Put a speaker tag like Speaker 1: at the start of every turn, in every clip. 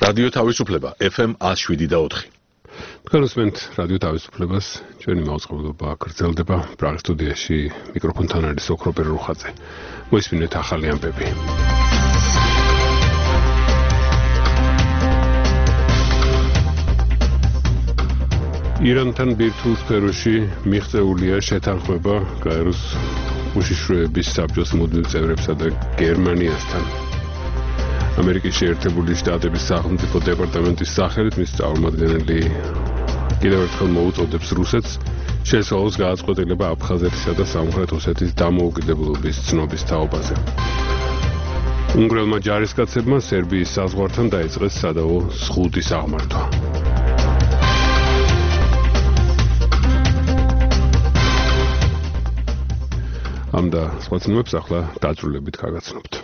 Speaker 1: რადიო თავისუფლება FM 107.4.
Speaker 2: Καλωσმენთ რადიო თავისუფლებას. ჩვენი მაუწყებლობა გრძელდება პრაღის სტუდიაში მიკროფონთან არის ოქროპერ რუხაძე. მოისმინეთ ახალი ამბები. ირანთან ბირთვულ სფეროში მიღწეულია შეთანხმება გაეროს უშიშროების საბჭოს მუდმივ წევრებსა და გერმანიასთან. ამერიკის შეერთებული შტატების სახელმწიფო დეპარტამენტის სახელით მის წარმომადგენელი კიდევ ერთხელ მოუწოდებს რუსეთს შეესალოს გააწყვეტილება აფხაზეთისა და სამხრეთ ოსეთის დამოუკიდებლობის ცნობის თაობაზე. უნგრელმა ჯარისკაცებმა სერბიის საზღვართან დაიწყეს სადავო ზღუდის აღმართვა. ამ და სხვა ცნობებს ახლა დაწვრილებით გაგაცნობთ.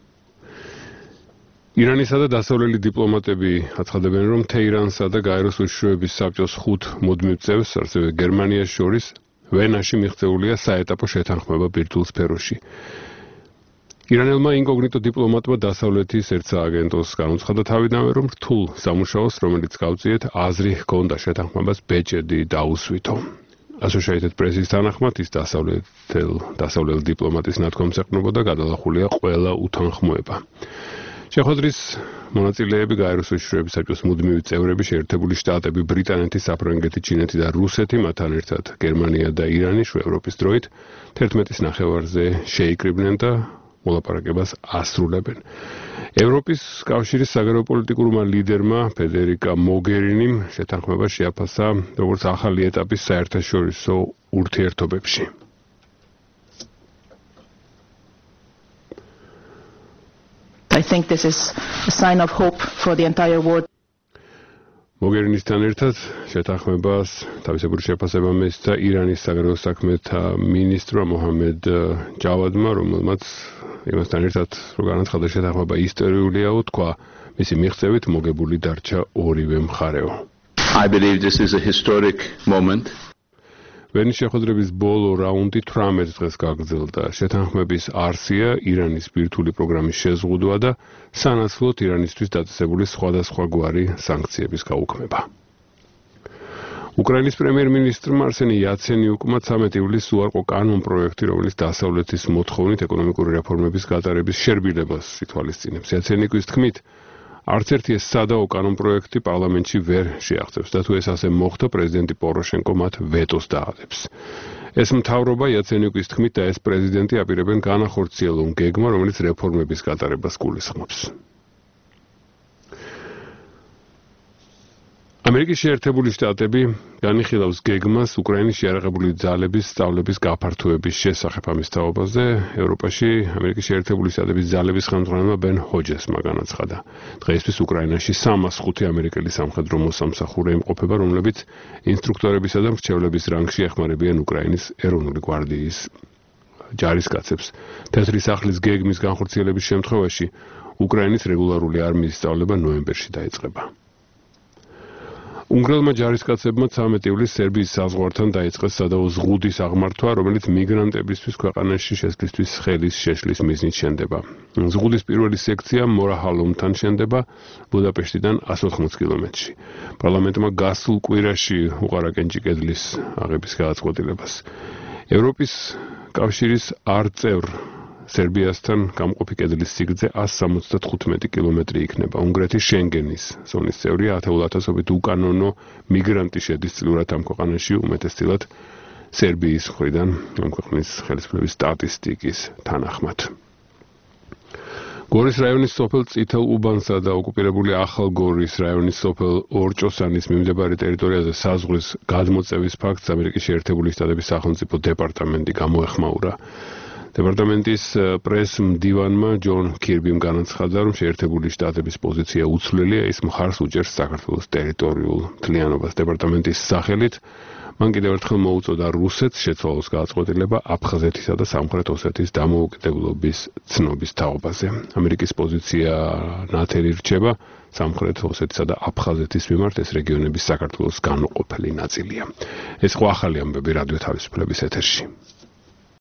Speaker 2: ირანისა და დასავლელი დიპლომატები აცხადებენ, რომ თეირანსა და გაეროს უშიშროების საბჭოს 5 მუდმივ წევრს, ასევე გერმანიას შორის, ვენაში მიღწეულია საეტაპო შეთანხმება ბირთვულ სფეროში. ირანელმა ინკოგნიტო დიპლომატმა დასავლეთის ერთ სააგენტოს განუცხადა თავიდანვე, რომ რთულ სამუშაოს, რომელიც გავწიეთ, აზრი ჰქონდა შეთანხმებას ბეჭედი დაუსვითო. Associated Press-ის თანახმად ის დასავლელ დიპლომატის ნათქვამს ეყრდნობოდა გადალახულია ყველა უთანხმოება. შეხვედრის მონაწილეები გაეროს უშიშროების საბჭოს მუდმივი წევრები, შეერთებული შტატები, ბრიტანეთი, საფრანგეთი, ჩინეთი და რუსეთი, მათთან ერთად გერმანია და ირანი ევროპის დროით 11-ის ნახევარზე შეიკრიბნენ და მოლაპარაკებას ასრულებენ. ევროპის კავშირის საგარეოპოლიტიკურმა ლიდერმა ფედერიკა მოგერინიმ შეთანხმება შეაფასა როგორც ახალი ეტაპის საერთაშორისო ურთიერთობებში.
Speaker 3: I think this is a sign of hope for the entire world.
Speaker 2: მოგერინისთან ერთად შეთანხმებას თავისებური შეფასება მისცა ირანის საგარეო საქმეთა მინისტრმა მოჰამედ ჯავადმა, რომელმაც იმასთან ერთად რო განაცხადა შეთანხმება ისტორიულიაო, თქვა მისი მიღწევით მოგებული დარჩა ორივე მხარეო.
Speaker 4: I believe this is a historic moment.
Speaker 2: ვენის შეხვედრების ბოლო რაუნდი 18 დღეს გაგრძელდა. შეთანხმების არსია ირანის ბირთვული პროგრამის შეზღუდვა და სანაცვლოდ ირანისთვის დაწესებული სხვადასხვაგვარი სანქციების გაუქმება. უკრაინის პრემიერ-მინისტრმა არსენი იაცენიუკმა 13 ივლისს უარყო კანონპროექტი, რომელიც დასავლეთის მოთხოვნით ეკონომიკური რეფორმების გატარების შერბილებას ითვალისწინებს. იაცენიუკის თქმით, არც ერთი ეს სადაო კანონპროექტი პარლამენტში ვერ შეაღწევს და თუ ეს ასე მოხდა, პრეზიდენტი პოროშენკო მათ ვეტოს დაადებს. ეს მთავრობა იაცენიუკის თქმით და ეს პრეზიდენტი აპირებენ განახორციელონ გეგმა, რომელიც რეფორმების გატარებას გულისხმობს. ამერიკის შეერთებული შტატები განიხილავს გეგმას უკრაინის შეიარაღებული ძალების სწავლების გაფართოების შესახებ. ამის თაობაზე ევროპაში ამერიკის შეერთებული შტატების ძალების ხელმძღვანელმა ბენ ჰოჯესმა განაცხადა. დღეისთვის უკრაინაში 305 ამერიკელი სამხედრო მოსამსახურე იმყოფება, რომლებიც ინსტრუქტორებისა და მრჩევლების რანგში ეხმარებიან უკრაინის ეროვნული გვარდიის ჯარისკაცებს. თეთრი სახლის გეგმის განხორციელების შემთხვევაში უკრაინის რეგულარული არმიის სწავლება ნოემბერში დაიწყება. უნგრელმა ჯარისკაცებმა 13 ივლისს სერბიის საზღვართან დაიწყეს სადავო ზღუდის აღმართვა, რომელიც მიგრანტებისთვის ქვეყანაში შესვლისთვის ხელის შეშლის მიზნით შენდება. ზღუდის პირველი სექცია მორაჰალომთან შენდება ბუდაპეშტიდან 180 კილომეტრში. პარლამენტმა გასულ კვირაში უყარა კენჭი კედლის აღების გადაწყვეტილებას. ევროპის კავშირის არწევრ სერბიასთან გამყოფი კედლის სიგრძე 175 კილომეტრი იქნება. უნგრეთის შენგენის ზონის წევრია, ათეულათასობით უკანონო მიგრანტი შედის წლიურად ამ ქვეყანაში, უმეტესწილად სერბიის მხრიდან ამ ქვეყნის ხელისუფლების სტატისტიკის თანახმად. გორის რაიონის სოფელ წითელ უბანსა და ოკუპირებული ახალ გორის რაიონის სოფელ ორჭოსანის მიმდებარე ტერიტორიაზე საზღვრის გადმოწევის ფაქტს ამერიკის შეერთებული შტატების სახელმწიფო დეპარტამენტი გამოეხმაურა. დეპარტამენტის პრეს-მდივანმა ჯონ კირბიმ განაცხადა, რომ შეერთებული შტატების პოზიცია უცვლელია, ის მხარს უჭერს საქართველოს ტერიტორიულ მთლიანობას. დეპარტამენტის სახელით მან კიდევ ერთხელ მოუწოდა რუსეთს შეცვალოს გადაწყვეტილება აფხაზეთისა და სამხრეთ ოსეთის დამოუკიდებლობის ცნობის თაობაზე. ამერიკის პოზიცია ნათელი რჩება სამხრეთ ოსეთისა და აფხაზეთის მიმართ, ეს რეგიონების საქართველოს განუყოფელი ნაწილია. ეს ხო ახალი ამბები რადიო თავისუფლების ეთერში.